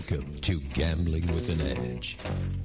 Welcome to Gambling with an Edge.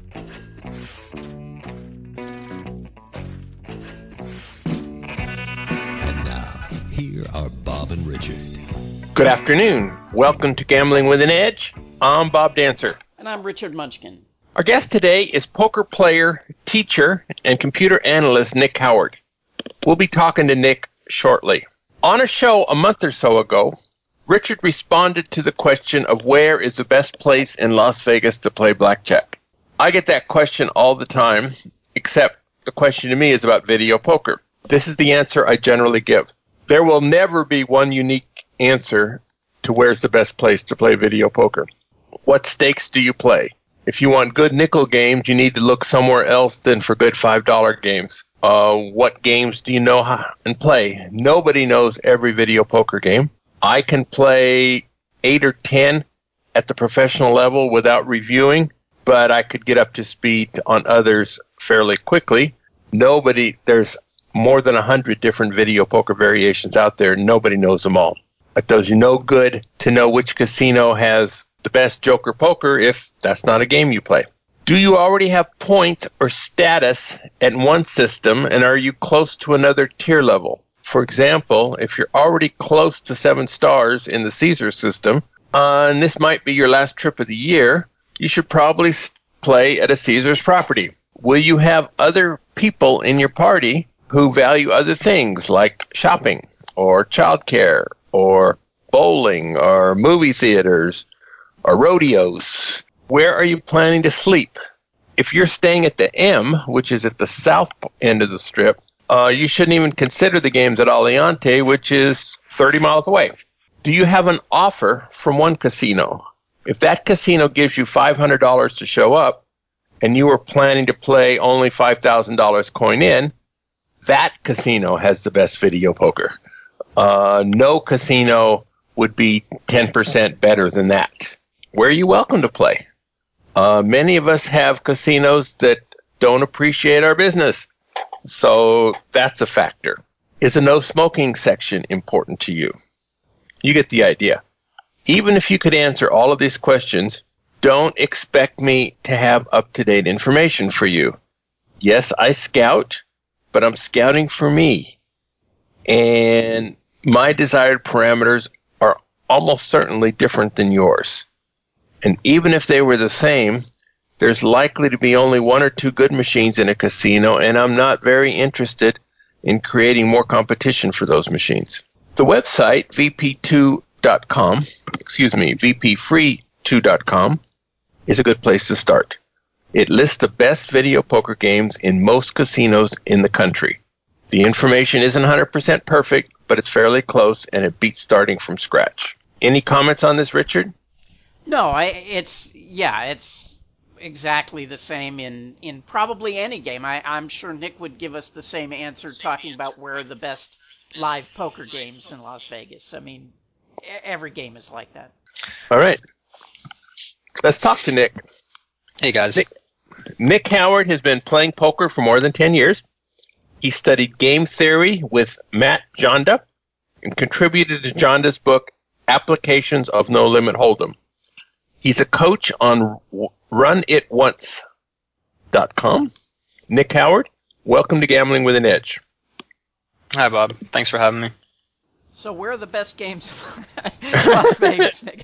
And now, here are Bob and Richard. Good afternoon. Welcome to Gambling with an Edge. I'm Bob Dancer. And I'm Richard Munchkin. Our guest today is poker player, teacher, and computer analyst Nick Howard. We'll be talking to Nick shortly. On a show a month or so ago, Richard responded to the question of where is the best place in Las Vegas to play blackjack. I get that question all the time, except the question to me is about video poker. This is the answer I generally give. There will never be one unique answer to where's the best place to play video poker. What stakes do you play? If you want good nickel games, you need to look somewhere else than for good $5 games. What games do you know how and play? Nobody knows every video poker game. I can play 8 or 10 at the professional level without reviewing, but I could get up to speed on others fairly quickly. There's more than 100 different video poker variations out there. Nobody knows them all. It does you no good to know which casino has the best Joker poker if that's not a game you play. Do you already have points or status at one system, and are you close to another tier level? For example, if you're already close to 7 stars in the Caesar system, and this might be your last trip of the year, you should probably play at a Caesar's property. Will you have other people in your party who value other things like shopping or childcare or bowling or movie theaters or rodeos? Where are you planning to sleep? If you're staying at the M, which is at the south end of the strip, you shouldn't even consider the games at Aliante, which is 30 miles away. Do you have an offer from one casino? If that casino gives you $500 to show up, and you are planning to play only $5,000 coin in, that casino has the best video poker. No casino would be 10% better than that. Where are you welcome to play? Many of us have casinos that don't appreciate our business. So that's a factor. Is a no smoking section important to you? You get the idea. Even if you could answer all of these questions, don't expect me to have up-to-date information for you. Yes, I scout, but I'm scouting for me. And my desired parameters are almost certainly different than yours. And even if they were the same, there's likely to be only 1 or 2 good machines in a casino, and I'm not very interested in creating more competition for those machines. The website, vpfree2.com, is a good place to start. It lists the best video poker games in most casinos in the country. The information isn't 100% perfect, but it's fairly close, and it beats starting from scratch. Any comments on this, Richard? No, it's exactly the same in probably any game. I'm sure Nick would give us the same answer talking about where are the best live poker games in Las Vegas. I mean, every game is like that. All right. Let's talk to Nick. Hey, guys. Nick Howard has been playing poker for more than 10 years. He studied game theory with Matt Jonda and contributed to Jonda's book, Applications of No Limit Hold'em. He's a coach on runitonce.com. Nick Howard, welcome to Gambling with an Edge. Hi, Bob. Thanks for having me. So where are the best games in Las Vegas, Nick?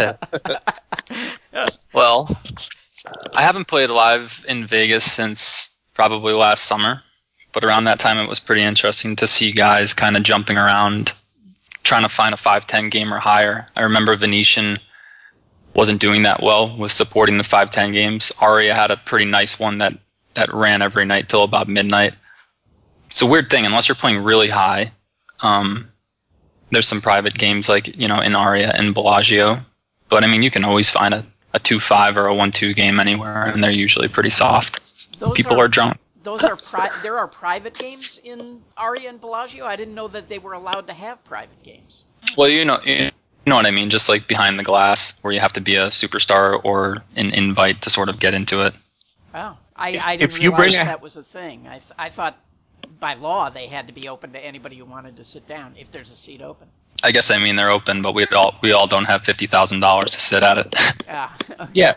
Well, I haven't played live in Vegas since probably last summer, but around that time it was pretty interesting to see guys kind of jumping around, trying to find a 5-10 game or higher. I remember Venetian wasn't doing that well with supporting the 5-10 games. Aria had a pretty nice one that ran every night till about midnight. It's a weird thing. Unless you're playing really high, there's some private games like, in Aria and Bellagio. But, I mean, you can always find a 2-5 or a 1-2 game anywhere, and they're usually pretty soft. People are drunk. There are private games in Aria and Bellagio? I didn't know that they were allowed to have private games. Well, you know what I mean, just like behind the glass where you have to be a superstar or an invite to sort of get into it. Oh, I didn't realize that was a thing. I thought by law they had to be open to anybody who wanted to sit down if there's a seat open. I guess I mean they're open, but we all don't have $50,000 to sit at it. Okay. Yeah.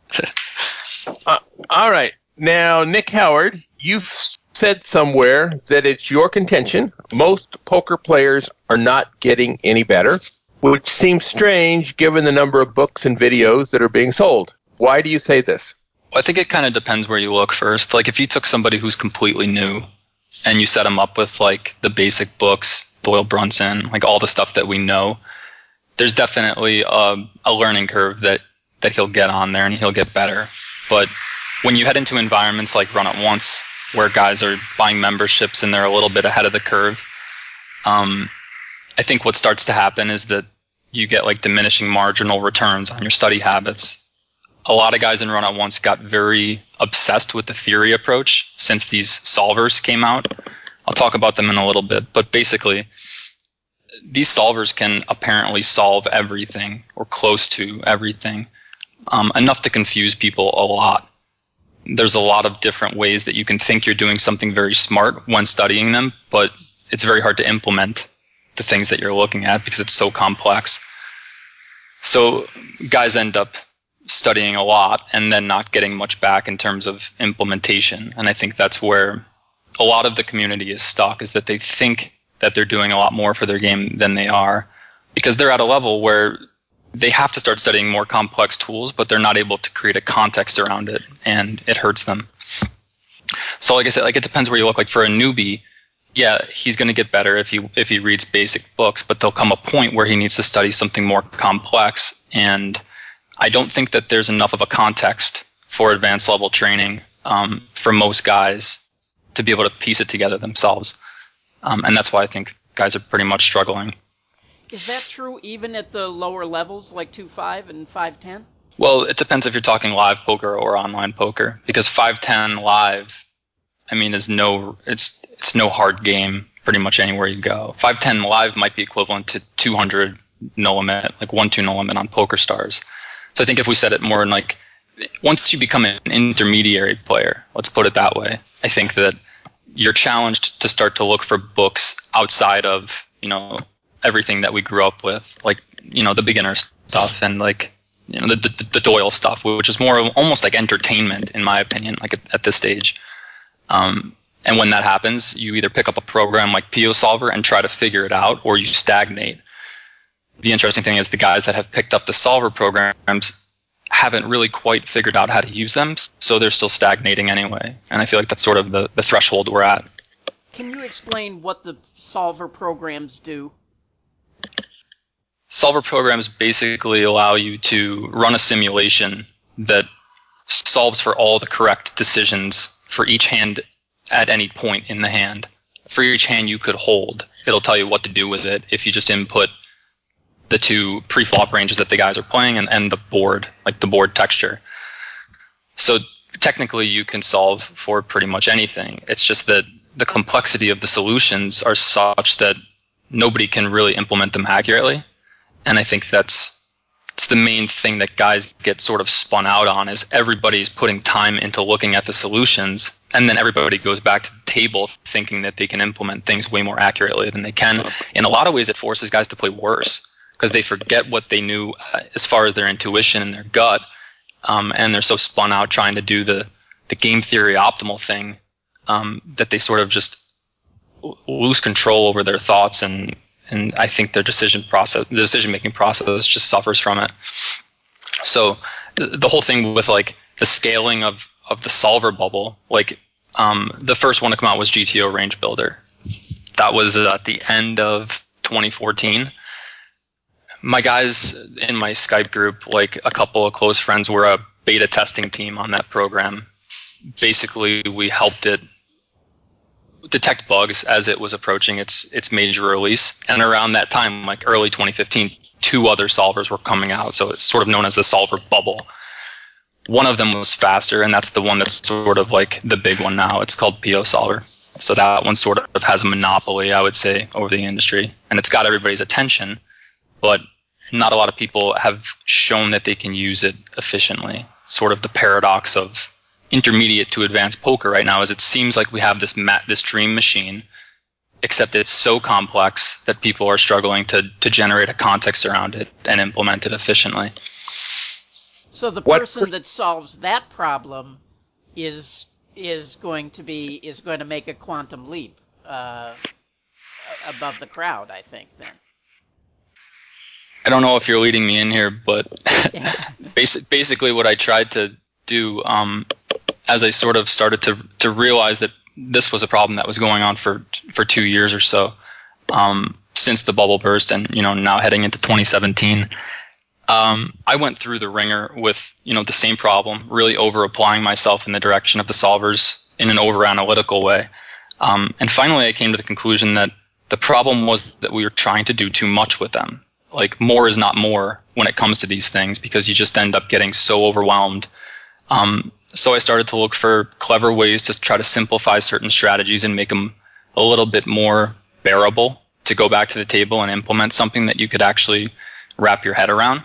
All right. Now, Nick Howard, you've said somewhere that it's your contention most poker players are not getting any better, which seems strange given the number of books and videos that are being sold. Why do you say this? Well, I think it kind of depends where you look first. Like if you took somebody who's completely new and you set them up with like the basic books, Doyle Brunson, like all the stuff that we know, there's definitely a learning curve that he'll get on there and he'll get better. But when you head into environments like Run It Once, where guys are buying memberships and they're a little bit ahead of the curve, I think what starts to happen is that you get like diminishing marginal returns on your study habits. A lot of guys in Run It Once got very obsessed with the theory approach since these solvers came out. I'll talk about them in a little bit, but basically, these solvers can apparently solve everything or close to everything, enough to confuse people a lot. There's a lot of different ways that you can think you're doing something very smart when studying them, but it's very hard to implement the things that you're looking at because it's so complex. So guys end up studying a lot and then not getting much back in terms of implementation. And I think that's where a lot of the community is stuck, is that they think that they're doing a lot more for their game than they are, because they're at a level where they have to start studying more complex tools, but they're not able to create a context around it, and it hurts them. So like I said, like it depends where you look. Like for a newbie, yeah, he's going to get better if he reads basic books, but there'll come a point where he needs to study something more complex, and I don't think that there's enough of a context for advanced level training for most guys to be able to piece it together themselves. And that's why I think guys are pretty much struggling. Is that true even at the lower levels like 2.5 and 5.10? Well, it depends if you're talking live poker or online poker, because 5.10 live, I mean, it's no hard game pretty much anywhere you go. 5.10 live might be equivalent to 200 no limit, like 1-2 no limit on PokerStars. So I think if we set it more in like, once you become an intermediary player, let's put it that way, I think that you're challenged to start to look for books outside of, everything that we grew up with, like, the beginner stuff and like, the Doyle stuff, which is more almost like entertainment, in my opinion, like at this stage. And when that happens, you either pick up a program like PioSolver and try to figure it out, or you stagnate. The interesting thing is the guys that have picked up the solver programs haven't really quite figured out how to use them, so they're still stagnating anyway. And I feel like that's sort of the threshold we're at. Can you explain what the solver programs do? Solver programs basically allow you to run a simulation that solves for all the correct decisions for each hand at any point in the hand. For each hand you could hold, it'll tell you what to do with it if you just input the two pre-flop ranges that the guys are playing and the board, like the board texture. So technically you can solve for pretty much anything. It's just that the complexity of the solutions are such that nobody can really implement them accurately. And I think it's the main thing that guys get sort of spun out on, is everybody's putting time into looking at the solutions, and then everybody goes back to the table thinking that they can implement things way more accurately than they can. In a lot of ways, it forces guys to play worse, because they forget what they knew as far as their intuition and their gut, and they're so spun out trying to do the game theory optimal thing that they sort of just lose control over their thoughts, and I think their decision-making process just suffers from it. So the whole thing with like the scaling of the solver bubble, like the first one to come out was GTO Range Builder. That was at the end of 2014. My guys in my Skype group, like a couple of close friends, were a beta testing team on that program. Basically, we helped it detect bugs as it was approaching its major release. And around that time, like early 2015, 2 other solvers were coming out. So it's sort of known as the solver bubble. One of them was faster, and that's the one that's sort of like the big one now. It's called PioSolver. So that one sort of has a monopoly, I would say, over the industry. And it's got everybody's attention, but not a lot of people have shown that they can use it efficiently. Sort of the paradox of intermediate to advanced poker right now is it seems like we have this dream machine except it's so complex that people are struggling to generate a context around it and implement it efficiently. So the person that solves that problem is going to make a quantum leap above the crowd, I think. Then I don't know if you're leading me in here, but basically what I tried to do as I sort of started to realize that this was a problem that was going on for 2 years or so since the bubble burst, and now heading into 2017. I went through the ringer with the same problem, really over applying myself in the direction of the solvers in an over analytical way, and finally I came to the conclusion that the problem was that we were trying to do too much with them. Like, more is not more when it comes to these things, because you just end up getting so overwhelmed. So I started to look for clever ways to try to simplify certain strategies and make them a little bit more bearable to go back to the table and implement something that you could actually wrap your head around.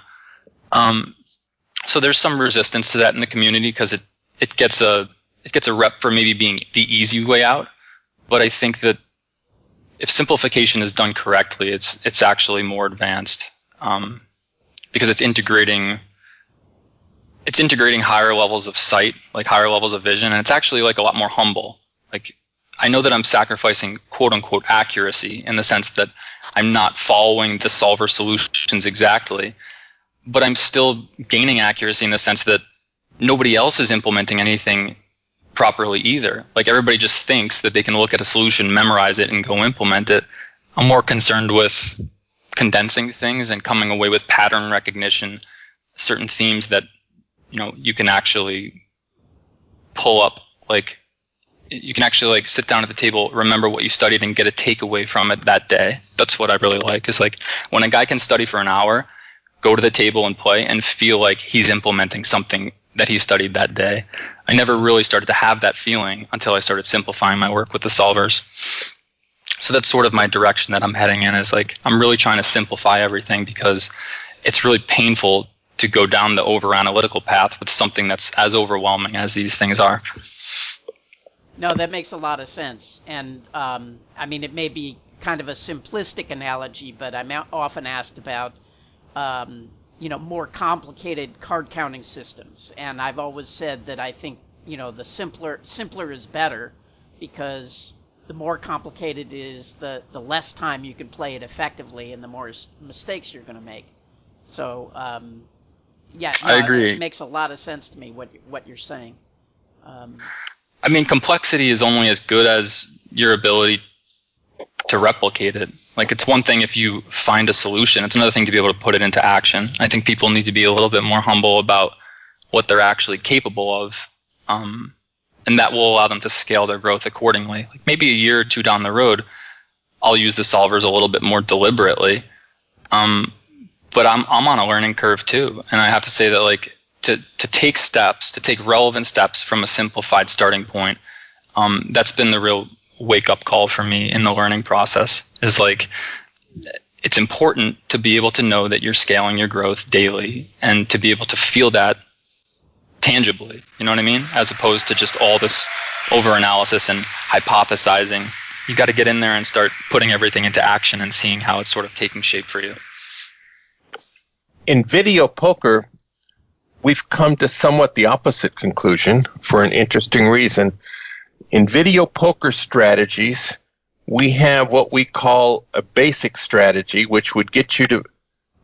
So there's some resistance to that in the community because it gets a rep for maybe being the easy way out. But I think that if simplification is done correctly, it's actually more advanced because it's integrating higher levels of sight, like higher levels of vision, and it's actually like a lot more humble. Like, I know that I'm sacrificing quote unquote accuracy in the sense that I'm not following the solver solutions exactly, but I'm still gaining accuracy in the sense that nobody else is implementing anything properly either. Like, everybody just thinks that they can look at a solution, memorize it, and go implement it. I'm more concerned with condensing things and coming away with pattern recognition, certain themes that you can actually pull up. Like, you can actually like sit down at the table, remember what you studied, and get a takeaway from it that day. That's what I really like. Is like when a guy can study for an hour, go to the table and play, and feel like he's implementing something that he studied that day. I never really started to have that feeling until I started simplifying my work with the solvers. So that's sort of my direction that I'm heading in, is like I'm really trying to simplify everything because it's really painful to go down the over analytical path with something that's as overwhelming as these things are. No, that makes a lot of sense. And I mean, it may be kind of a simplistic analogy, but I'm often asked about more complicated card counting systems, and I've always said that I think the simpler is better, because the more complicated it is, the less time you can play it effectively, and the more mistakes you're going to make. So I agree. It makes a lot of sense to me what you're saying. I mean, complexity is only as good as your ability to replicate it. Like, it's one thing if you find a solution, it's another thing to be able to put it into action. I think people need to be a little bit more humble about what they're actually capable of, and that will allow them to scale their growth accordingly. Like, maybe a year or two down the road, I'll use the solvers a little bit more deliberately, but I'm on a learning curve too, and I have to say that like to take relevant steps from a simplified starting point, that's been the real wake-up call for me in the learning process. Is like, it's important to be able to know that you're scaling your growth daily and to be able to feel that tangibly, you know what I mean? As opposed to just all this over-analysis and hypothesizing. You got to get in there and start putting everything into action and seeing how it's sort of taking shape for you. In video poker, we've come to somewhat the opposite conclusion for an interesting reason. In video poker strategies, we have what we call a basic strategy, which would get you to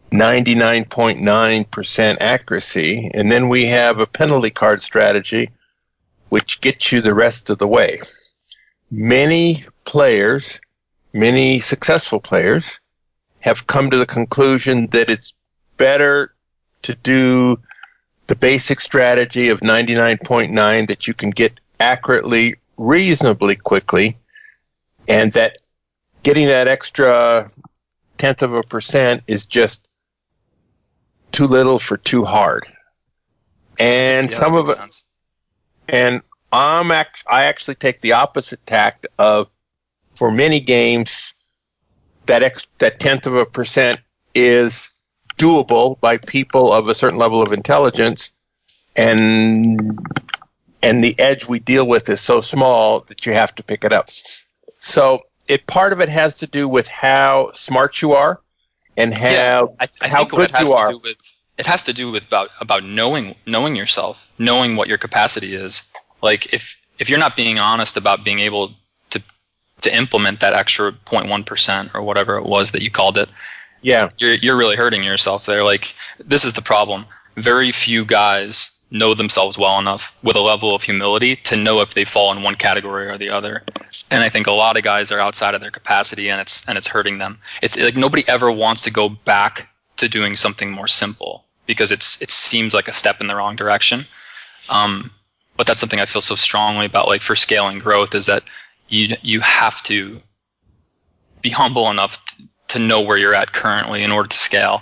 99.9% accuracy, and then we have a penalty card strategy, which gets you the rest of the way. Many players, many successful players, have come to the conclusion that it's better to do the basic strategy of 99.9 that you can get accurately reasonably quickly, and that getting that extra 0.1% is just too little for too hard. And some of it, and I actually take the opposite tact of, for many games, that 0.1% is doable by people of a certain level of intelligence, and the edge we deal with is so small that you have to pick it up. So part of it has to do with how smart you are and how I how think what good you are. it has to do with about knowing yourself, knowing what your capacity is. Like if you're not being honest about being able to implement that extra 0.1% or whatever it was that you called it, Yeah. you're really hurting yourself there. Like, this is the problem. Very few guys know themselves well enough with a level of humility to know if they fall in one category or the other. And I think a lot of guys are outside of their capacity, and it's hurting them. It's like nobody ever wants to go back to doing something more simple because it seems like a step in the wrong direction. But that's something I feel so strongly about, like, for scaling growth, is that you have to be humble enough to know where you're at currently in order to scale.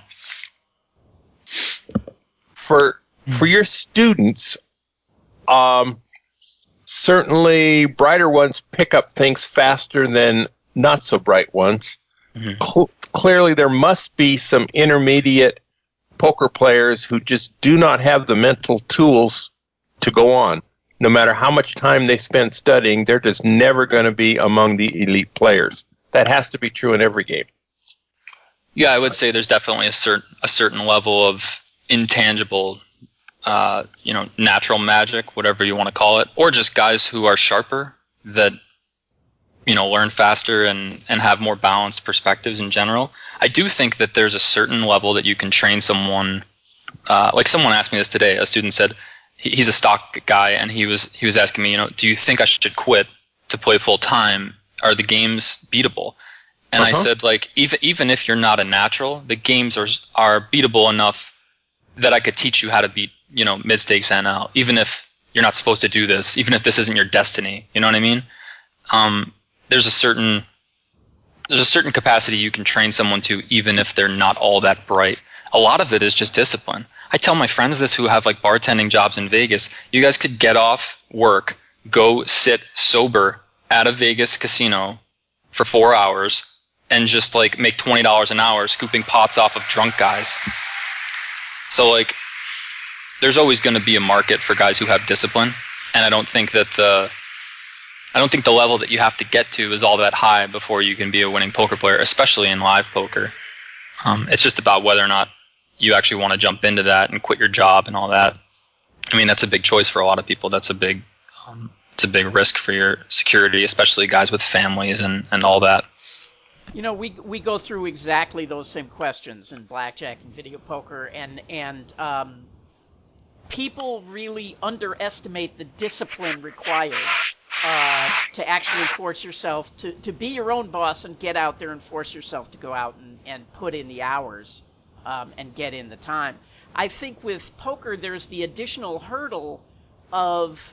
For your students, certainly brighter ones pick up things faster than not so bright ones. Mm-hmm. Clearly, there must be some intermediate poker players who just do not have the mental tools to go on. No matter how much time they spend studying, they're just never going to be among the elite players. That has to be true in every game. Yeah, I would say there's definitely a certain level of intangible, natural magic, whatever you want to call it, or just guys who are sharper that, learn faster and have more balanced perspectives in general. I do think that there's a certain level that you can train someone. Like someone asked me this today. A student said he's a stock guy, and he was asking me, do you think I should quit to play full time? Are the games beatable? And I said, like, even if you're not a natural, the games are beatable enough that I could teach you how to beat, mid-stakes NL, even if you're not supposed to do this, even if this isn't your destiny. You know what I mean? There's a certain capacity you can train someone to, even if they're not all that bright. A lot of it is just discipline. I tell my friends this who have, like, bartending jobs in Vegas. You guys could get off work, go sit sober at a Vegas casino for 4 hours, and just, like, make $20 an hour scooping pots off of drunk guys. So, like, there's always going to be a market for guys who have discipline, and I don't think the level that you have to get to is all that high before you can be a winning poker player, especially in live poker. It's just about whether or not you actually want to jump into that and quit your job and all that. I mean, that's a big choice for a lot of people. That's a big risk for your security, especially guys with families and all that. We go through exactly those same questions in blackjack and video poker, and people really underestimate the discipline required to actually force yourself to be your own boss and get out there and force yourself to go out and put in the hours and get in the time. I think with poker, there's the additional hurdle of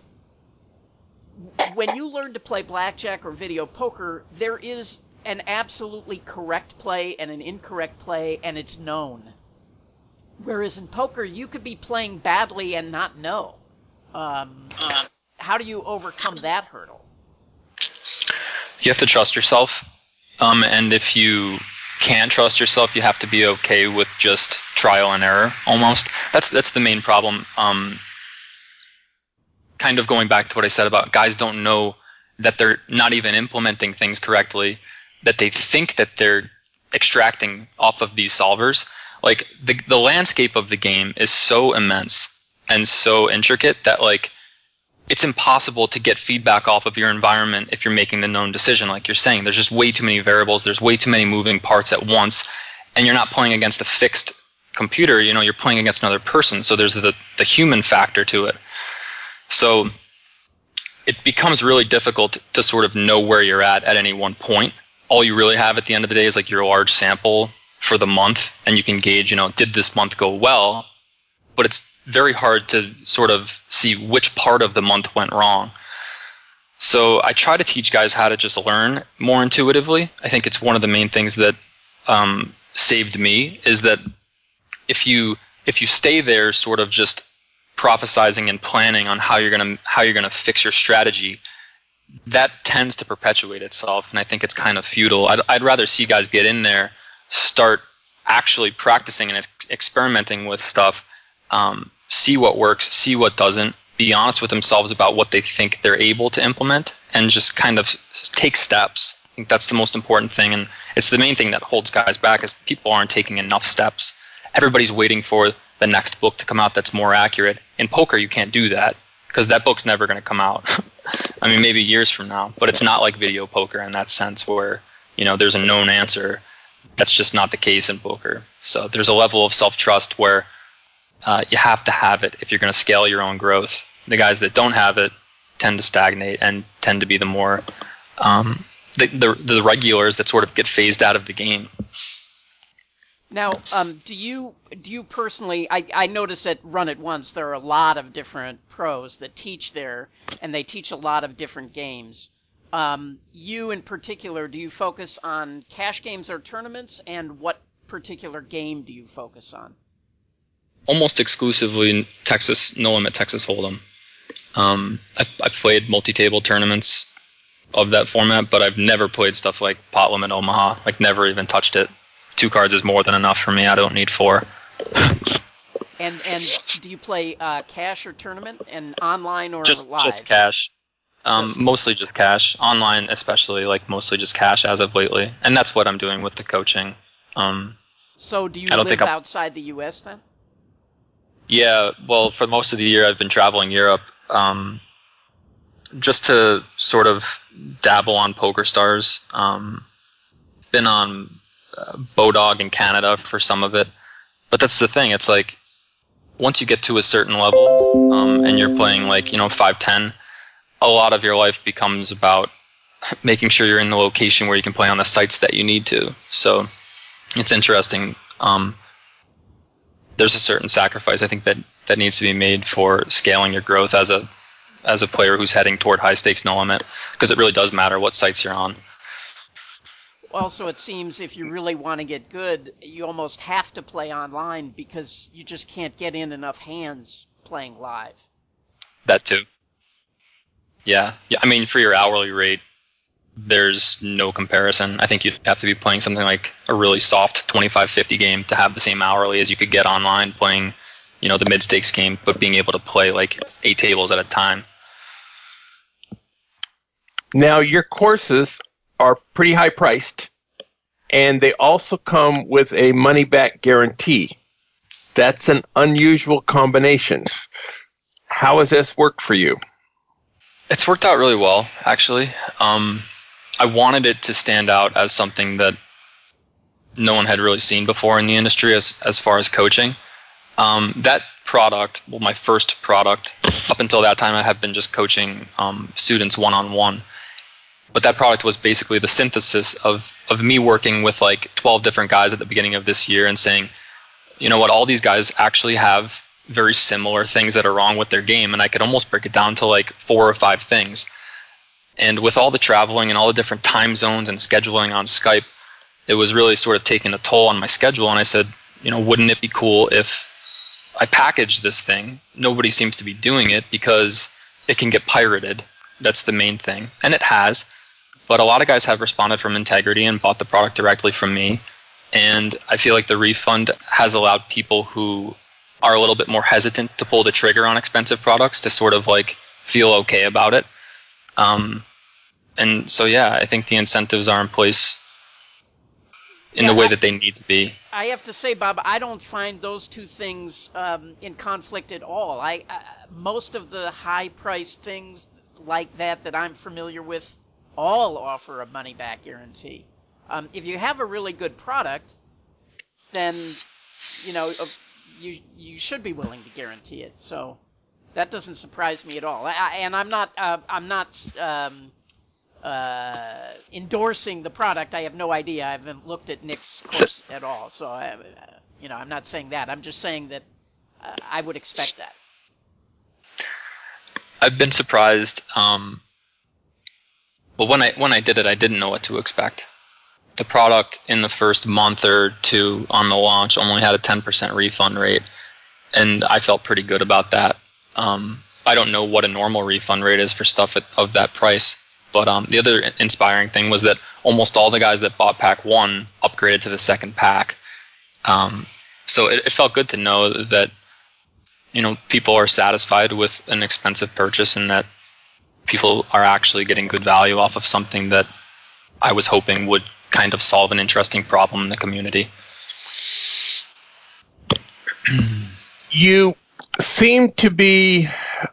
when you learn to play blackjack or video poker, there is an absolutely correct play and an incorrect play, and it's known. Whereas in poker, you could be playing badly and not know. How do you overcome that hurdle? You have to trust yourself, and if you can't trust yourself, you have to be okay with just trial and error. Almost, that's the main problem. Kind of going back to what I said about guys don't know that they're not even implementing things correctly, that they think that they're extracting off of these solvers. Like, the landscape of the game is so immense and so intricate that, like, it's impossible to get feedback off of your environment if you're making the known decision. Like you're saying, there's just way too many variables. There's way too many moving parts at once, and you're not playing against a fixed computer. You're playing against another person. So there's the human factor to it. So it becomes really difficult to sort of know where you're at any one point. All you really have at the end of the day is, like, your large sample for the month, and you can gauge, did this month go well? But it's very hard to sort of see which part of the month went wrong. So I try to teach guys how to just learn more intuitively. I think it's one of the main things that saved me, is that if you stay there sort of just prophesizing and planning on how you're gonna fix your strategy, that tends to perpetuate itself, and I think it's kind of futile. I'd rather see guys get in there, start actually practicing and experimenting with stuff, see what works, see what doesn't, be honest with themselves about what they think they're able to implement, and just kind of take steps I think that's the most important thing, and it's the main thing that holds guys back is people aren't taking enough steps. Everybody's waiting for the next book to come out that's more accurate. In poker, you can't do that because that book's never going to come out. I mean, maybe years from now, but it's not like video poker in that sense where, there's a known answer. That's just not the case in poker. So there's a level of self-trust where you have to have it if you're going to scale your own growth. The guys that don't have it tend to stagnate and tend to be the more the regulars that sort of get phased out of the game. Now, do you personally? I notice at Run It Once there are a lot of different pros that teach there, and they teach a lot of different games. You in particular, do you focus on cash games or tournaments, and what particular game do you focus on? Almost exclusively Texas No Limit Texas Hold'em. I've played multi-table tournaments of that format, but I've never played stuff like Pot Limit Omaha. Like, never even touched it. 2 cards is more than enough for me. I don't need 4. And do you play cash or tournament, and online or live? Just cash. Mostly just cash. Online, especially, mostly just cash as of lately. And that's what I'm doing with the coaching. So do you live outside the U.S. then? Yeah, well, for most of the year I've been traveling Europe. Just to sort of dabble on PokerStars. Been on Bodog in Canada for some of it. But that's the thing. It's like, once you get to a certain level and you're playing 5-10, a lot of your life becomes about making sure you're in the location where you can play on the sites that you need to. So it's interesting. There's a certain sacrifice I think that needs to be made for scaling your growth as a player who's heading toward high stakes no limit, because it really does matter what sites you're on. Also, it seems if you really want to get good, you almost have to play online because you just can't get in enough hands playing live. That too. Yeah. I mean, for your hourly rate, there's no comparison. I think you'd have to be playing something like a really soft 25-50 game to have the same hourly as you could get online playing, the mid-stakes game, but being able to play 8 tables at a time. Now, your courses are pretty high priced, and they also come with a money-back guarantee. That's an unusual combination. How has this worked for you? It's worked out really well, actually. I wanted it to stand out as something that no one had really seen before in the industry as far as coaching. That product, my first product, up until that time I had been just coaching students one-on-one. But that product was basically the synthesis of me working with 12 different guys at the beginning of this year and saying, you know what, all these guys actually have very similar things that are wrong with their game, and I could almost break it down to 4 or 5 things. And with all the traveling and all the different time zones and scheduling on Skype, it was really sort of taking a toll on my schedule, and I said, wouldn't it be cool if I packaged this thing? Nobody seems to be doing it because it can get pirated. That's the main thing, and it has. But a lot of guys have responded from integrity and bought the product directly from me. And I feel like the refund has allowed people who are a little bit more hesitant to pull the trigger on expensive products to sort of feel okay about it. And so, yeah, I think the incentives are in place in the way that they need to be. I have to say, Bob, I don't find those two things in conflict at all. Most of the high-priced things like that I'm familiar with all offer a money-back guarantee. If you have a really good product, then you should be willing to guarantee it. So that doesn't surprise me at all. And I'm not endorsing the product. I have no idea. I haven't looked at Nick's course at all. So I'm not saying that. I'm just saying that I would expect that. I've been surprised. But when I did it, I didn't know what to expect. The product in the first month or 2 on the launch only had a 10% refund rate, and I felt pretty good about that. I don't know what a normal refund rate is for stuff of that price, but the other inspiring thing was that almost all the guys that bought pack 1 upgraded to the second pack. So it felt good to know that people are satisfied with an expensive purchase and that people are actually getting good value off of something that I was hoping would kind of solve an interesting problem in the community. You seem to be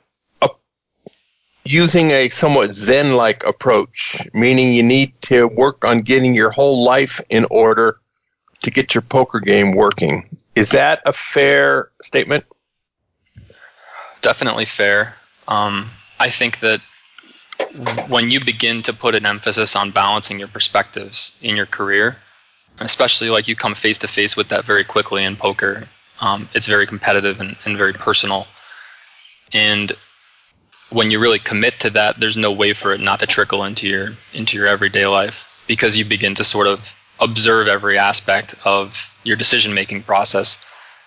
using a somewhat Zen-like approach, meaning you need to work on getting your whole life in order to get your poker game working. Is that a fair statement? Definitely fair. I think that when you begin to put an emphasis on balancing your perspectives in your career, especially like you come face to face with that very quickly in poker, it's very competitive and very personal. And when you really commit to that, there's no way for it not to trickle into your everyday life, because you begin to sort of observe every aspect of your decision-making process.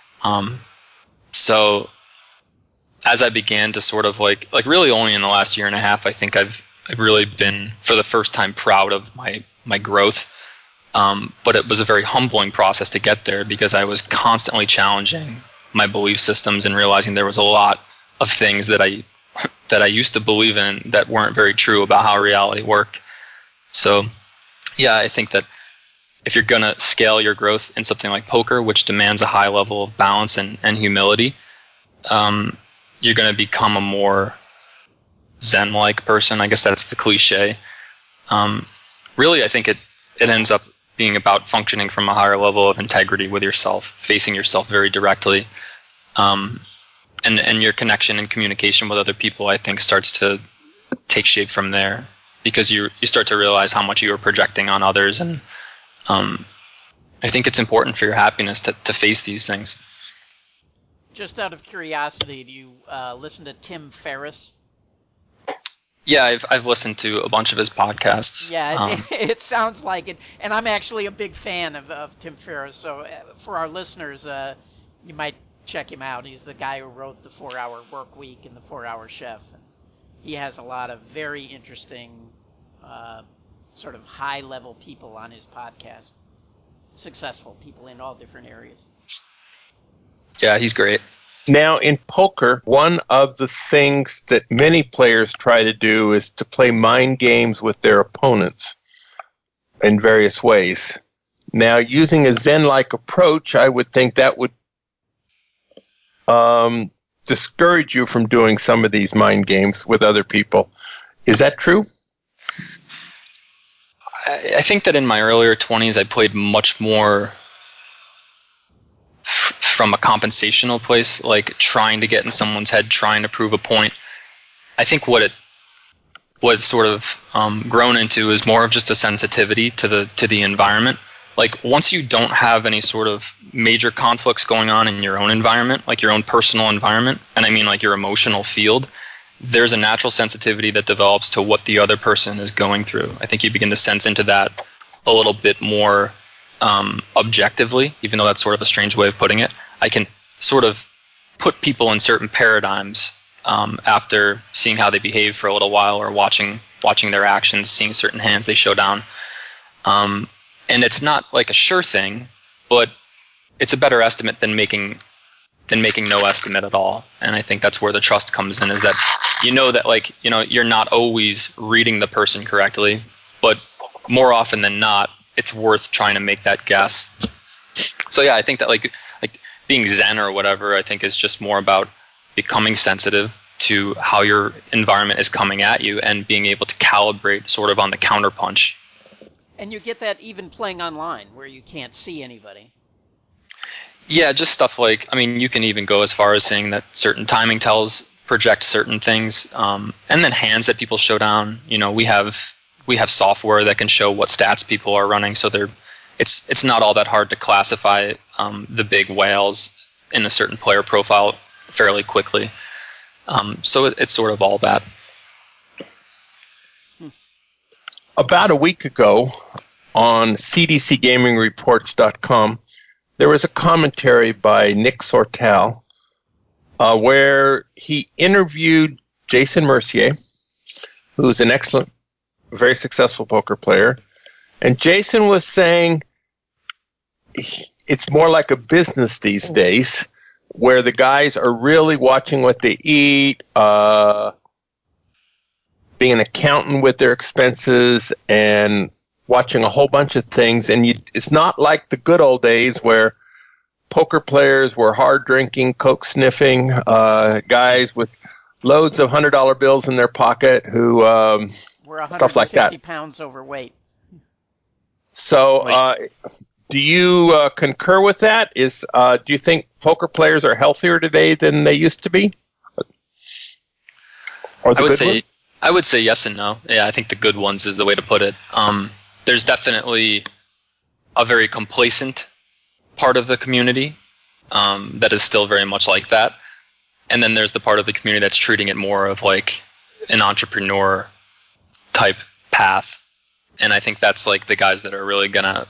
So as I began to sort of like really only in the last year and a half, I think I've really been, for the first time, proud of my growth. But it was a very humbling process to get there, because I was constantly challenging my belief systems and realizing there was a lot of things that I used to believe in that weren't very true about how reality worked. So, yeah, I think that if you're going to scale your growth in something like poker, which demands a high level of balance and humility, you're going to become a more Zen-like person. I guess that's the cliche. Really, I think it ends up being about functioning from a higher level of integrity with yourself, facing yourself very directly. And your connection and communication with other people, I think, starts to take shape from there, because you start to realize how much you are projecting on others. And I think it's important for your happiness to face these things. Just out of curiosity, do you listen to Tim Ferriss? Yeah, I've listened to a bunch of his podcasts. Yeah, it sounds like it. And I'm actually a big fan of Tim Ferriss. So for our listeners, you might check him out. He's the guy who wrote the 4-Hour Workweek and the 4-Hour Chef. And he has a lot of very interesting, sort of high-level people on his podcast. Successful people in all different areas. Yeah, he's great. Now, in poker, one of the things that many players try to do is to play mind games with their opponents in various ways. Now, using a Zen-like approach, I would think that would discourage you from doing some of these mind games with other people. Is that true? I think that in my earlier 20s, I played much more from a compensational place, like trying to get in someone's head, trying to prove a point. I think what it's sort of grown into is more of just a sensitivity to the environment. Like, once you don't have any sort of major conflicts going on in your own environment, like your own personal environment, and I mean like your emotional field, there's a natural sensitivity that develops to what the other person is going through. I think you begin to sense into that a little bit more objectively, even though that's sort of a strange way of putting it. I can sort of put people in certain paradigms after seeing how they behave for a little while, or watching their actions, seeing certain hands they show down. And it's not like a sure thing, but it's a better estimate than making no estimate at all. And I think that's where the trust comes in, is that that you're not always reading the person correctly, but more often than not, it's worth trying to make that guess. So yeah, I think that like being Zen or whatever, I think is just more about becoming sensitive to how your environment is coming at you and being able to calibrate sort of on the counterpunch. And you get that even playing online, where you can't see anybody. Yeah, just stuff like, I mean, you can even go as far as saying that certain timing tells project certain things, and then hands that people show down. We have software that can show what stats people are running, so it's not all that hard to classify the big whales in a certain player profile fairly quickly. So it's sort of all that. About a week ago on cdcgamingreports.com, there was a commentary by Nick Sortel where he interviewed Jason Mercier, who's an excellent, very successful poker player. And Jason was saying it's more like a business these days, where the guys are really watching what they eat, being an accountant with their expenses, and watching a whole bunch of things, and it's not like the good old days where poker players were hard drinking, coke sniffing guys with loads of $100 bills in their pocket who We're stuff like that. 150 pounds overweight. So, do you concur with that? Do you think poker players are healthier today than they used to be? Or I would say yes and no. Yeah, I think the good ones is the way to put it. There's definitely a very complacent part of the community that is still very much like that. And then there's the part of the community that's treating it more of like an entrepreneur type path. And I think that's like the guys that are really going to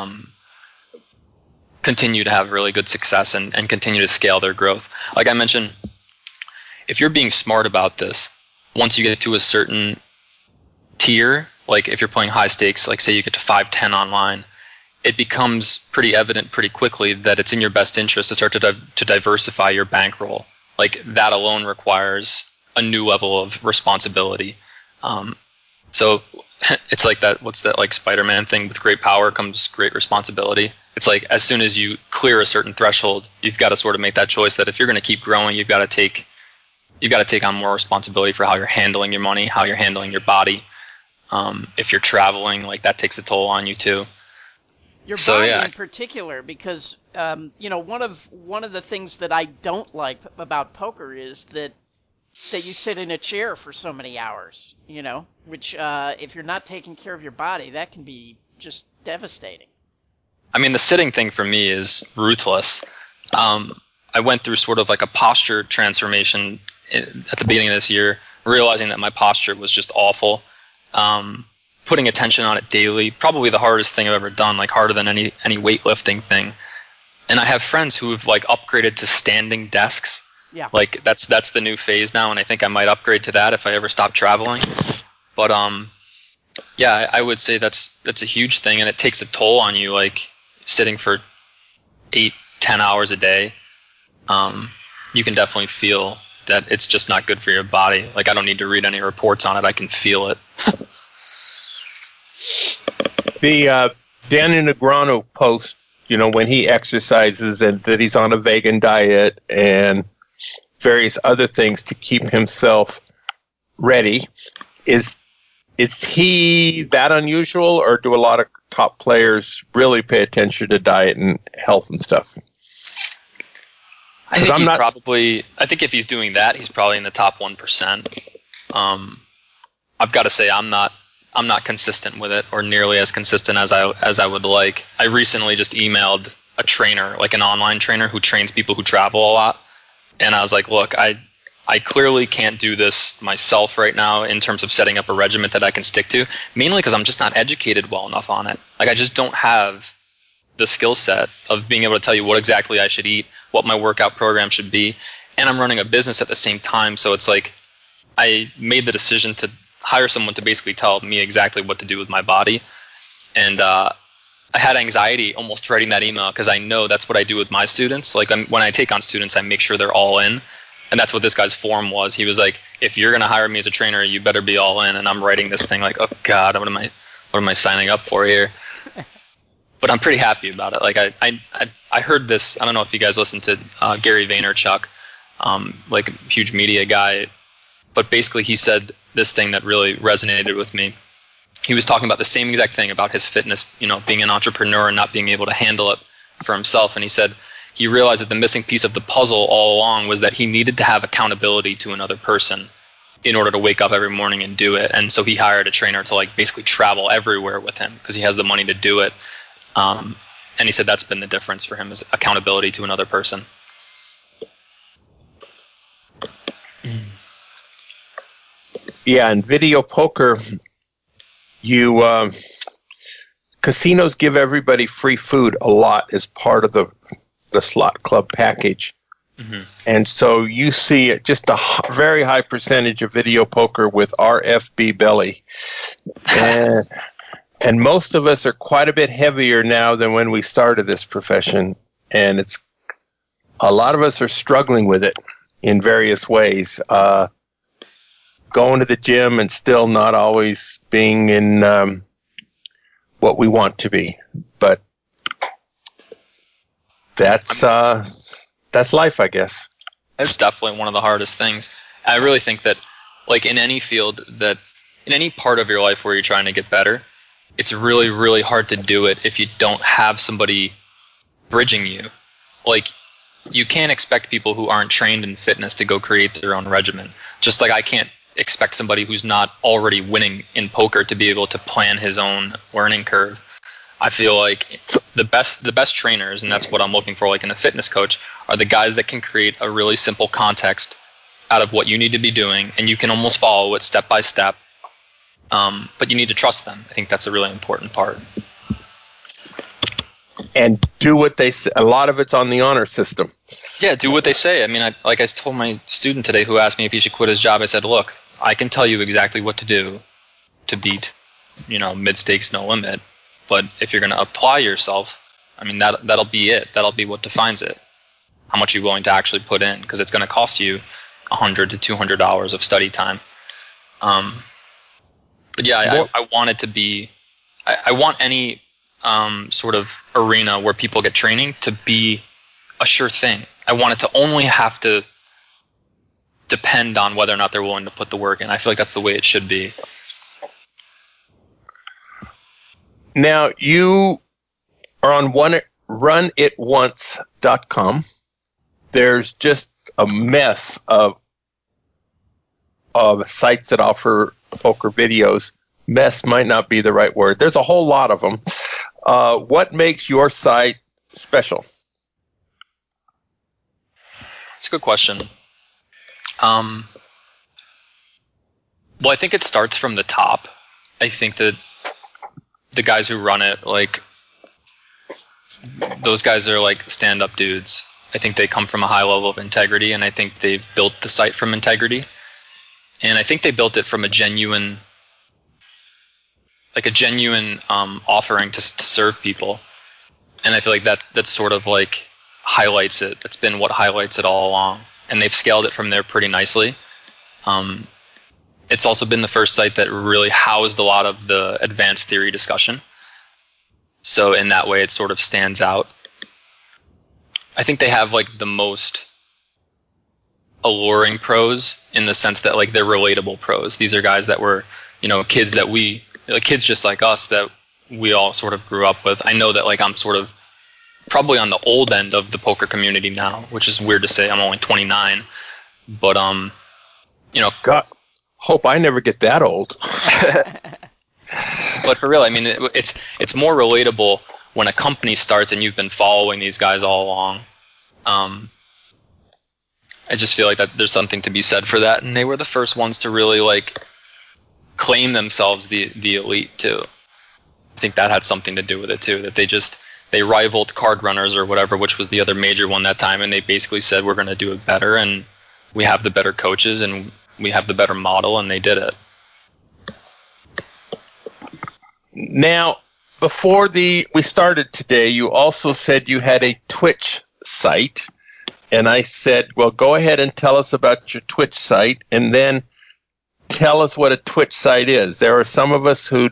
continue to have really good success and continue to scale their growth. Like I mentioned, if you're being smart about this, once you get to a certain tier, like if you're playing high stakes, like say you get to 5-10 online, it becomes pretty evident pretty quickly that it's in your best interest to start to diversify your bankroll. Like that alone requires a new level of responsibility. So it's like that. What's that like Spider-Man thing? With great power comes great responsibility. It's like as soon as you clear a certain threshold, you've got to sort of make that choice that if you're going to keep growing, you've got to take on more responsibility for how you're handling your money, how you're handling your body. If you're traveling, like that takes a toll on you too. Your body in particular, because one of the things that I don't like about poker is that you sit in a chair for so many hours. Which if you're not taking care of your body, that can be just devastating. I mean, the sitting thing for me is ruthless. I went through sort of like a posture transformation at the beginning of this year, realizing that my posture was just awful. Putting attention on it daily, probably the hardest thing I've ever done, like harder than any weightlifting thing. And I have friends who have like upgraded to standing desks. Yeah. Like that's the new phase now, and I think I might upgrade to that if I ever stop traveling. But yeah, I would say that's a huge thing, and it takes a toll on you, like sitting for 8-10 hours a day. You can definitely feel that it's just not good for your body. Like I don't need to read any reports on it; I can feel it. The Danny Negreanu post, when he exercises and that he's on a vegan diet and various other things to keep himself ready, is he that unusual, or do a lot of top players really pay attention to diet and health and stuff? I think if he's doing that, he's probably in the top 1%. I've got to say I'm not consistent with it, or nearly as consistent as I would like. I recently just emailed a trainer, like an online trainer who trains people who travel a lot, and I was like, look, I clearly can't do this myself right now in terms of setting up a regimen that I can stick to, mainly because I'm just not educated well enough on it. Like I just don't have the skill set of being able to tell you what exactly I should eat, what my workout program should be, and I'm running a business at the same time, so it's like I made the decision to hire someone to basically tell me exactly what to do with my body. And I had anxiety almost writing that email because I know that's what I do with my students. Like when I take on students, I make sure they're all in. And that's what this guy's form was. He was like, if you're going to hire me as a trainer, you better be all in. And I'm writing this thing like, oh God, what am I signing up for here? But I'm pretty happy about it. Like I heard this, I don't know if you guys listen to Gary Vaynerchuk, like a huge media guy, but basically he said this thing that really resonated with me. He was talking about the same exact thing about his fitness, being an entrepreneur and not being able to handle it for himself. And he said he realized that the missing piece of the puzzle all along was that he needed to have accountability to another person in order to wake up every morning and do it. And so he hired a trainer to like basically travel everywhere with him because he has the money to do it. And he said that's been the difference for him, is accountability to another person. Yeah, in video poker, casinos give everybody free food a lot as part of the slot club package. Mm-hmm. And so you see just a very high percentage of video poker with RFB belly. And most of us are quite a bit heavier now than when we started this profession. And a lot of us are struggling with it in various ways. Going to the gym and still not always being in what we want to be. But that's life, I guess. It's definitely one of the hardest things. I really think that, like in any field, that in any part of your life where you're trying to get better, it's really, really hard to do it if you don't have somebody bridging you. Like, you can't expect people who aren't trained in fitness to go create their own regimen. Just like I can't expect somebody who's not already winning in poker to be able to plan his own learning curve. I feel like the best trainers, and that's what I'm looking for, like in a fitness coach, are the guys that can create a really simple context out of what you need to be doing, and you can almost follow it step by step. But you need to trust them. I think that's a really important part. And do what they say. A lot of it's on the honor system. Yeah, do what they say. I mean, I told my student today who asked me if he should quit his job, I said, look, I can tell you exactly what to do to beat, mid-stakes, no limit. But if you're going to apply yourself, I mean, that'll be it. That'll be what defines it. How much you're willing to actually put in, because it's going to cost you $100 to $200 of study time. But yeah, I want it to be. I want any sort of arena where people get training to be a sure thing. I want it to only have to depend on whether or not they're willing to put the work in. I feel like that's the way it should be. Now, you are on runitonce.com. There's just a mess of sites that offer poker videos. Mess might not be the right word. There's a whole lot of them. What makes your site special? That's a good question. Well, I think it starts from the top. I think that the guys who run it, like, those guys are like stand-up dudes. I think they come from a high level of integrity, and I think they've built the site from integrity. And I think they built it from a genuine offering to serve people. And I feel like that's sort of like highlights it. That's been what highlights it all along. And they've scaled it from there pretty nicely. It's also been the first site that really housed a lot of the advanced theory discussion. So in that way, it sort of stands out. I think they have like the most alluring pros in the sense that like they're relatable pros. These are guys that were, kids kids just like us that we all sort of grew up with. I know that like I'm sort of probably on the old end of the poker community now, which is weird to say. I'm only 29, but God, hope I never get that old. But for real, I mean, it's more relatable when a company starts and you've been following these guys all along. I just feel like that there's something to be said for that, and they were the first ones to really like claim themselves the elite too. I think that had something to do with it too. That they rivaled Card Runners or whatever, which was the other major one that time, and they basically said we're going to do it better, and we have the better coaches and we have the better model, and they did it. Now, before we started today, you also said you had a Twitch site, and I said, well, go ahead and tell us about your Twitch site, and then tell us what a Twitch site is. There are some of us who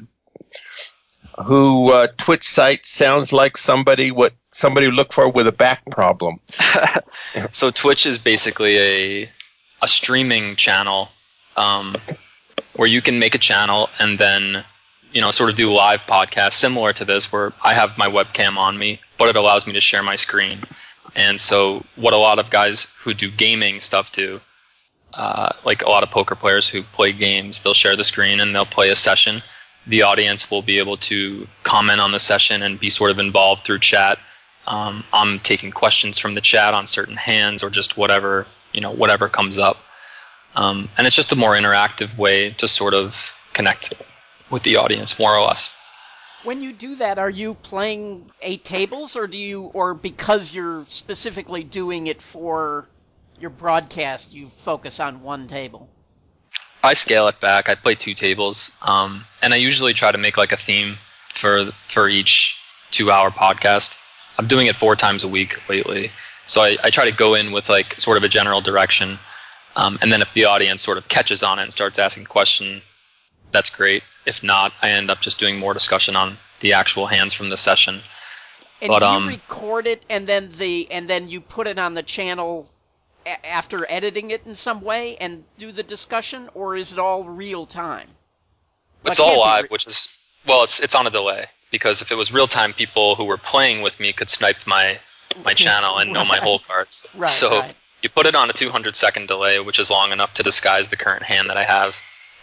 Twitch site sounds like somebody would look for with a back problem. So Twitch is basically a streaming channel where you can make a channel and then sort of do live podcasts similar to this, where I have my webcam on me, but it allows me to share my screen. And so what a lot of guys who do gaming stuff do, like a lot of poker players who play games, they'll share the screen and they'll play a session. The audience will be able to comment on the session and be sort of involved through chat. I'm taking questions from the chat on certain hands or just whatever comes up. And it's just a more interactive way to sort of connect with the audience, more or less. When you do that, are you playing 8 tables, or because you're specifically doing it for your broadcast, you focus on 1 table? I scale it back. I play 2 tables, and I usually try to make like a theme for each 2-hour podcast. I'm doing it 4 times a week lately, so I try to go in with like sort of a general direction, and then if the audience sort of catches on it and starts asking questions, that's great. If not, I end up just doing more discussion on the actual hands from the session. And But do you record it and then you put it on the channel after editing it in some way and do the discussion, or is it all real time? it's all live, which is, well, it's on a delay, because if it was real time, people who were playing with me could snipe my channel and know my hole cards. So you put it on a 200-second delay, which is long enough to disguise the current hand that I have.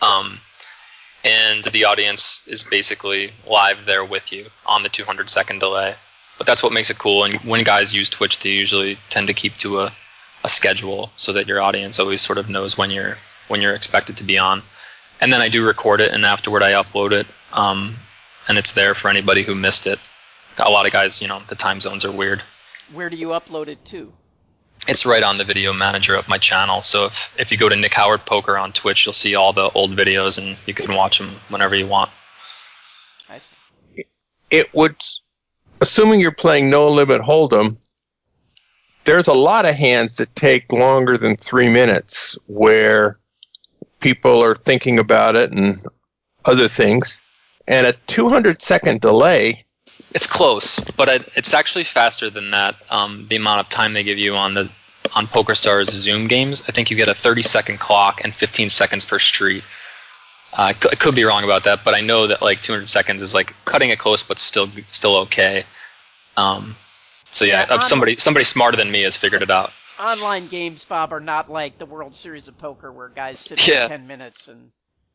And the audience is basically live there with you on the 200-second delay. But that's what makes it cool. And when guys use Twitch, they usually tend to keep to a schedule so that your audience always sort of knows when you're expected to be on. And then I do record it, and afterward I upload it, and it's there for anybody who missed it. A lot of guys, the time zones are weird. Where do you upload it to? It's right on the video manager of my channel. So if you go to Nick Howard Poker on Twitch, you'll see all the old videos, and you can watch them whenever you want. I see. It would, assuming you're playing No Limit Hold'em, there's a lot of hands that take longer than 3 minutes where people are thinking about it and other things. And a 200-second delay. It's close, but it's actually faster than that. The amount of time they give you on PokerStars Zoom games, I think you get a 30-second clock and 15 seconds per street. I could be wrong about that, but I know that like 200 seconds is like cutting it close, but still okay. So yeah, somebody smarter than me has figured it out. Online games, Bob, are not like the World Series of Poker where guys sit for 10 minutes and.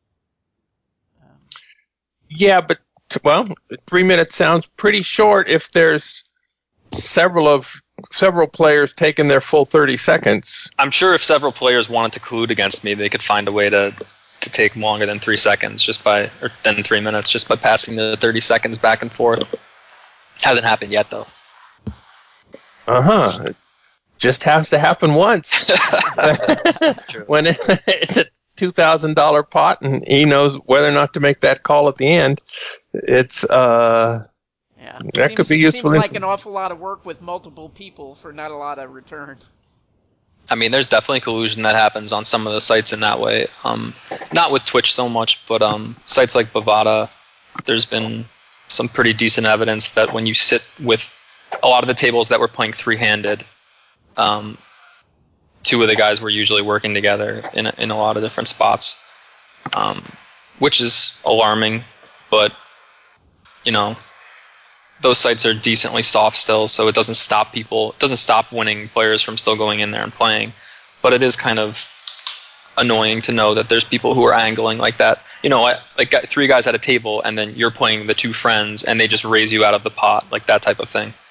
Yeah, but 3 minutes sounds pretty short if there's several players taking their full 30 seconds. I'm sure if several players wanted to collude against me, they could find a way to take longer than 3 seconds or than 3 minutes just by passing the 30 seconds back and forth. Hasn't happened yet, though. It just has to happen once. When it's a $2,000 pot and he knows whether or not to make that call at the end, it's that could be useful. Seems like an awful lot of work with multiple people for not a lot of return. I mean, there's definitely collusion that happens on some of the sites in that way. Not with Twitch so much, but sites like Bovada, there's been some pretty decent evidence that when you sit with a lot of the tables that were playing three-handed, two of the guys were usually working together in a lot of different spots, which is alarming. But those sites are decently soft still, so it doesn't stop winning players from still going in there and playing. But it is kind of annoying to know that there's people who are angling like that. Like 3 guys at a table, and then you're playing the 2 friends, and they just raise you out of the pot, like that type of thing.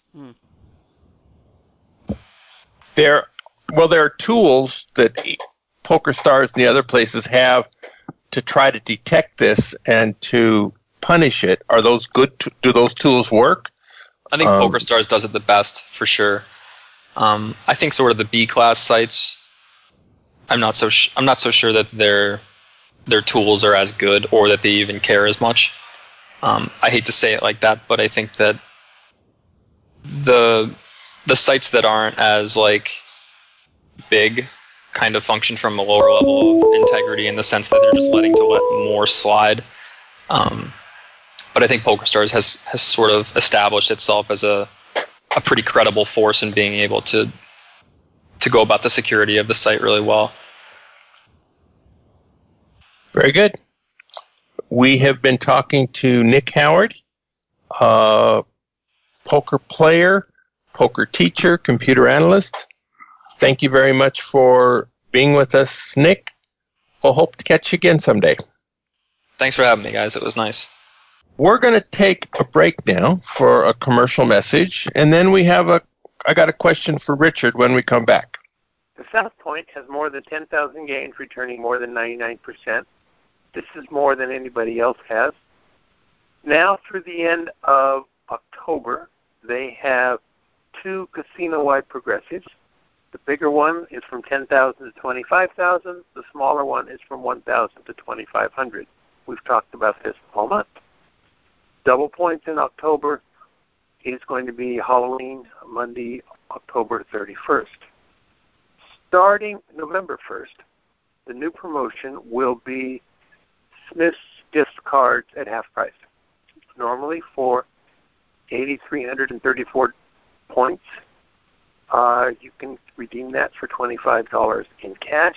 There are tools that PokerStars and the other places have to try to detect this and to punish it. Are those good? Do those tools work? I think PokerStars does it the best, for sure. I think sort of the B-class sites, I'm not so sure that their tools are as good or that they even care as much. I hate to say it like that, but I think that the sites that aren't as like big kind of function from a lower level of integrity in the sense that they're just let more slide. But I think PokerStars has sort of established itself as a pretty credible force in being able to go about the security of the site really well. Very good. We have been talking to Nick Howard, poker player, poker teacher, computer analyst. Thank you very much for being with us, Nick. We'll hope to catch you again someday. Thanks for having me, guys. It was nice. We're going to take a break now for a commercial message, and then I got a question for Richard when we come back. The South Point has more than 10,000 games, returning more than 99%. This is more than anybody else has. Now, through the end of October, they have 2 casino-wide progressives. The bigger one is from 10,000 to 25,000. The smaller one is from 1,000 to 2,500. We've talked about this all month. Double points in October is going to be Halloween, Monday, October 31st. Starting November 1st, the new promotion will be Smith's gift cards at half price. Normally for 8,334 points, you can redeem that for $25 in cash.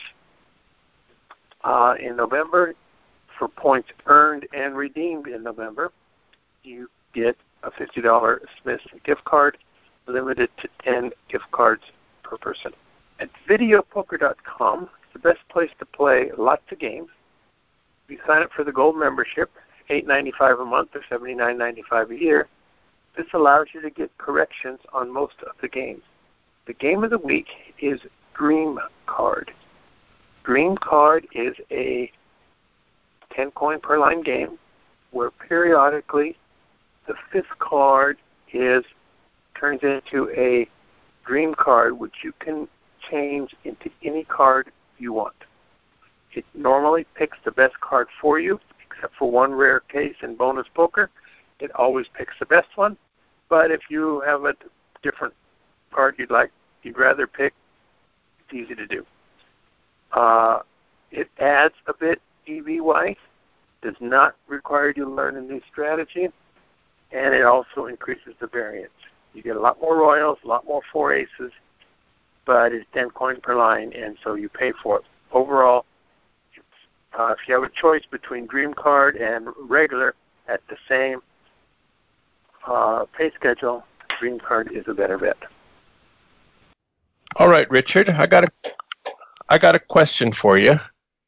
In November, for points earned and redeemed in November, you get a $50 Smith's gift card, limited to 10 gift cards per person. At videopoker.com, it's the best place to play lots of games. If you sign up for the gold membership, $8.95 a month or $79.95 a year, this allows you to get corrections on most of the games. The game of the week is Dream Card. Dream Card is a 10-coin per line game where periodically the fifth card turns into a dream card, which you can change into any card you want. It normally picks the best card for you, except for one rare case in bonus poker. It always picks the best one. But if you have a different card you'd rather pick, it's easy to do. It adds a bit EV-wise, does not require you to learn a new strategy, and it also increases the variance. You get a lot more royals, a lot more four aces, but it's 10 coin per line, and so you pay for it. Overall, if you have a choice between Dream Card and regular at the same pay schedule, Dream Card is a better bet. All right, Richard, I got a question for you.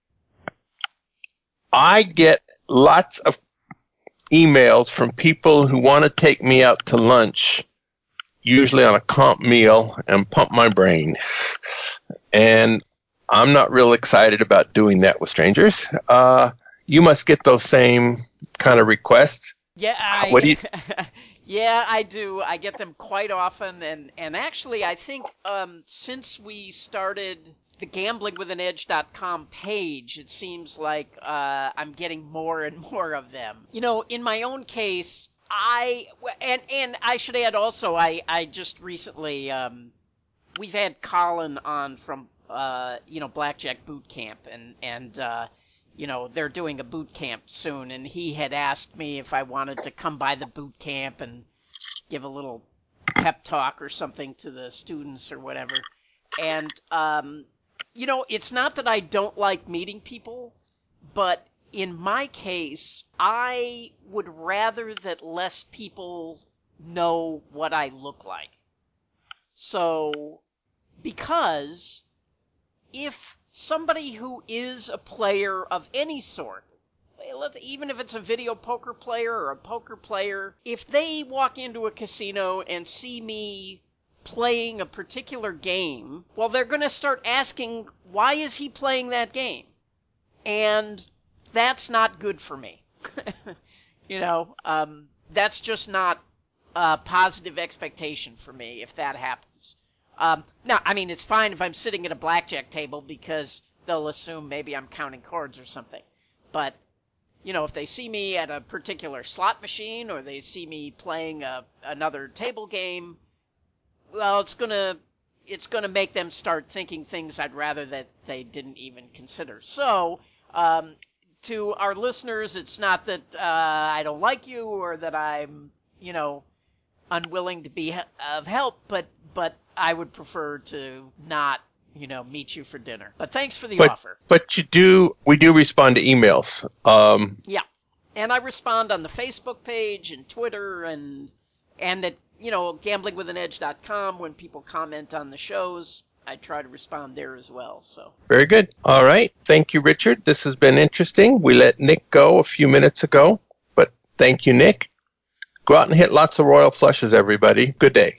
I get lots of emails from people who want to take me out to lunch, usually on a comp meal, and pump my brain. And I'm not real excited about doing that with strangers. You must get those same kind of requests. Yeah, What do you... Yeah, I do. I get them quite often, and actually, I think since we started the GamblingWithAnEdge.com page, it seems like I'm getting more and more of them. You know, in my own case, and I should add also, I just recently we've had Colin on from Blackjack Boot Camp, and they're doing a boot camp soon, and he had asked me if I wanted to come by the boot camp and give a little pep talk or something to the students or whatever. And, it's not that I don't like meeting people, but in my case, I would rather that less people know what I look like. So, because if somebody who is a player of any sort, even if it's a video poker player or a poker player, if they walk into a casino and see me playing a particular game, well, they're going to start asking, why is he playing that game? And that's not good for me. That's just not a positive expectation for me if that happens. Now, I mean, it's fine if I'm sitting at a blackjack table because they'll assume maybe I'm counting cards or something. But, if they see me at a particular slot machine or they see me playing another table game, well, it's gonna make them start thinking things I'd rather that they didn't even consider. So, to our listeners, it's not that I don't like you or that I'm, unwilling to be of help, but I would prefer to not, meet you for dinner. But thanks for the offer. But we do respond to emails. Yeah. And I respond on the Facebook page and Twitter and at, GamblingWithAnEdge.com when people comment on the shows. I try to respond there as well. So Very good. All right. Thank you, Richard. This has been interesting. We let Nick go a few minutes ago, but thank you, Nick. Go out and hit lots of royal flushes, everybody. Good day.